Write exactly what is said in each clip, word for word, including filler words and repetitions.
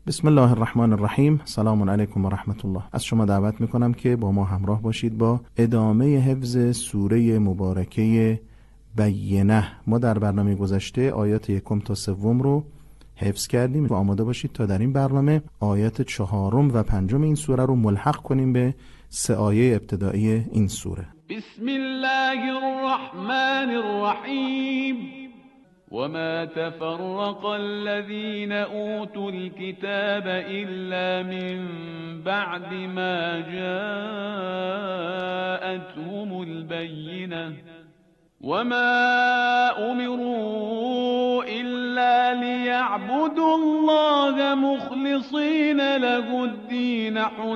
بسم الله الرحمن الرحیم. سلام علیکم و رحمت الله. از شما دعوت میکنم که با ما همراه باشید با ادامه حفظ سوره مبارکه بینه. ما در برنامه گذشته آیات یکم تا سوم رو حفظ کردیم و آماده باشید تا در این برنامه آیات چهارم و پنجم این سوره رو ملحق کنیم به سه آیه ابتدایی این سوره. بسم الله الرحمن الرحیم. وما تفرق الذين أوتوا الكتاب إلا من بعد ما جاءتهم البينة وما أمروا إلا ليعبدوا الله مخلصين له الدين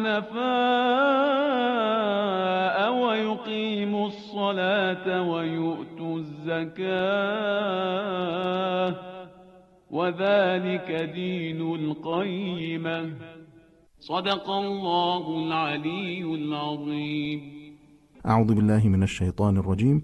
حنفاء ويقيموا الصلاة ويؤتوا الزكاة وذلك دين القيمة صدق الله العلي العظيم. أعوذ بالله من الشيطان الرجيم.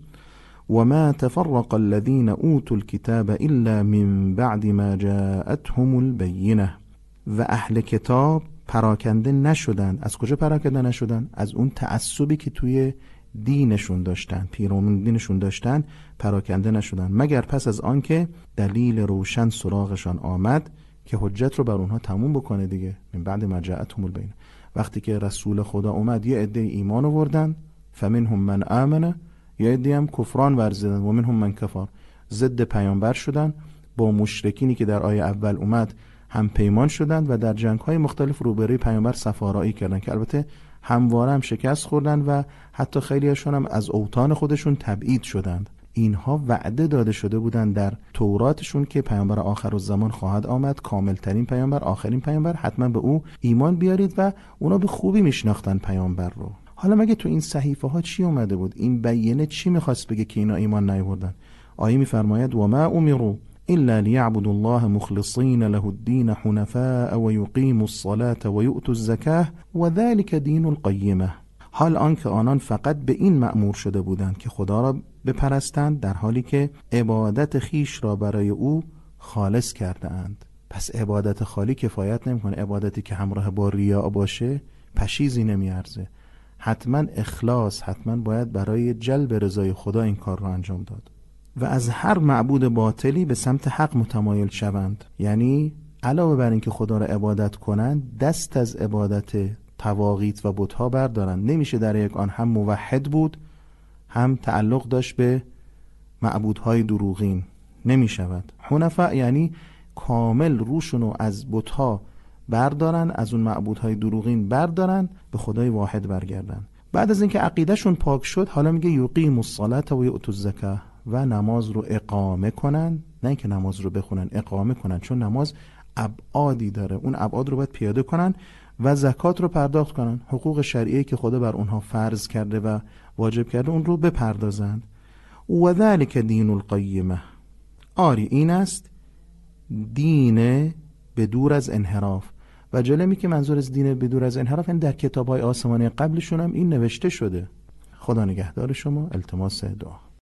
وما تفرق الذين أوتوا الكتاب إلا من بعد ما جاءتهم البينة. و اهل کتاب پراکنده نشدن. از کجا پراکنده نشدن؟ از اون تعصبی که توی دینشون داشتن، پیرامون دینشون داشتن، پراکنده نشدن مگر پس از آن که دلیل روشن سراغشان آمد که حجت رو بر اونها تموم بکنه دیگه. من بعد ما جاءتهم البینه، وقتی که رسول خدا اومد یه عده ایمان آوردن، فمنهم من آمنه، یه عده هم کفران ورزیدن و منهم من کفر، ضد پیامبر شدن، با مشرکینی که در آیه اول اومد هم پیمان شدند و در جنگ‌های مختلف روبروی پیامبر سفارایی کردند که البته همواره هم شکست خوردن و حتی خیلی‌هاشون هم از اوطان خودشون تبعید شدند. اینها وعده داده شده بودند در توراتشون که پیامبر آخرالزمان خواهد آمد، کاملترین پیامبر، آخرین پیامبر، حتما به او ایمان بیارید و اونا به خوبی میشناختن پیامبر رو. حالا مگه تو این صحیفه ها چی اومده بود؟ این بیانیه چی میخواست بگه که اینا ایمان نیاوردن؟ آیه میفرماید و ما امروا الا ليعبدوا الله مخلصين له الدين حنفاء ويقيموا الصلاة ويؤتوا الزكاة وذلك دين القيمة. حال آنکه آنان فقط به این مأمور شده بودند که خدا را بپرستند در حالی که عبادت خیش را برای او خالص کرده اند. پس عبادت خالی کفایت نمیکنه، عبادتی که همراه با ریا باشه پشیزی نمیارزه. حتما اخلاص، حتما باید برای جلب رضای خدا این کار را انجام داد و از هر معبود باطلی به سمت حق متمایل شوند. یعنی علاوه بر اینکه خدا را عبادت کنند، دست از عبادت طواغیت و بت‌ها بردارند. نمیشه در یک آن هم موحد بود هم تعلق داشت به معبودهای دروغین، نمیشود. حنفاء یعنی کامل روشونو از بت‌ها بردارن، از اون معبودهای دروغین بردارن، به خدای واحد برگردن. بعد از اینکه عقیدهشون پاک شد، حالا میگه یقیموا الصلاة و یؤتوا الزکاة، و نماز رو اقامه کنن. نه اینکه نماز رو بخونن، اقامه کنن، چون نماز ابعادی داره، اون ابعاد رو باید پیاده کنن و زکات رو پرداخت کنن. حقوق شرعی که خدا بر اونها فرض کرده و واجب کرده اون رو بپردازن. و ذلک دین القیمه. آری این است دین به دور از انحراف. و جالبی که منظور از دین به دور از انحراف این در کتاب‌های آسمانی قبلشون هم این نوشته شده. خدا نگهدار شما. التماس دعا.